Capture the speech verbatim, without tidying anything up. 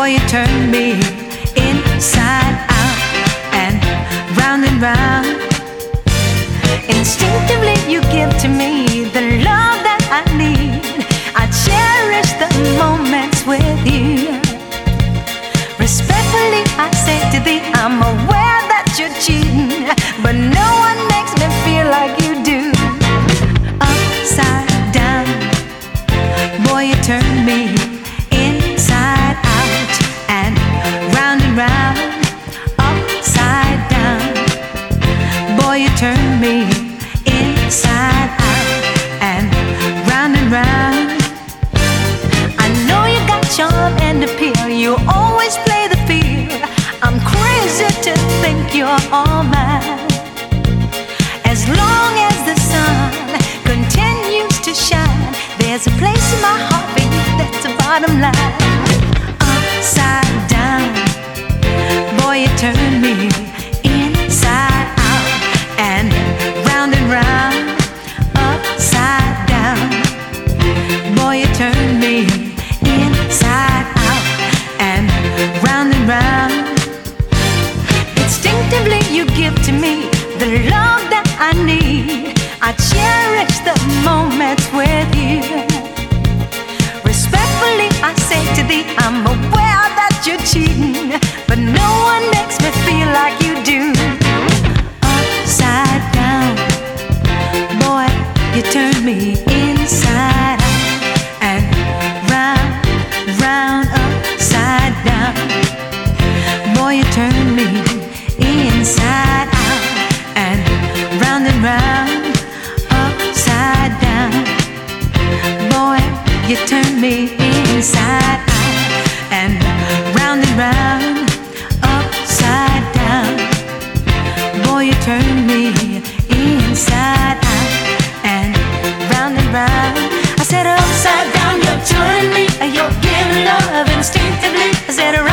you turn me inside out and round and round. Instinctively you give to me the love that I need. I cherish the moments with you. Respectfully I say to thee, I'm aware that you're cheating, but no one makes me feel like you do. Upside down, boy you turn me inside out and round and round. Upside down, boy you turn me inside out and round and round. I know you got charm and appeal, you always play the field. I'm crazy to think you're all mine. As long as the sun continues to shine, there's a place in my heart for you, that's the bottom line. Upside down, boy you turn me inside out and round and round. Upside down, boy you turn me inside out and round and round. Instinctively you give to me the love that I need. I cherish the moments with you. Respectfully I say to thee, I'm aware that you're cheating, but no one makes me feel like you do. Upside down, boy you turn me inside out and round, round. Upside down, boy you turn me inside out and round and round. Upside down, boy you turn me inside out and round and round. Upside down, boy you turn me inside out and round and round. I said upside down, you're turning me, you're giving love instinctively. I said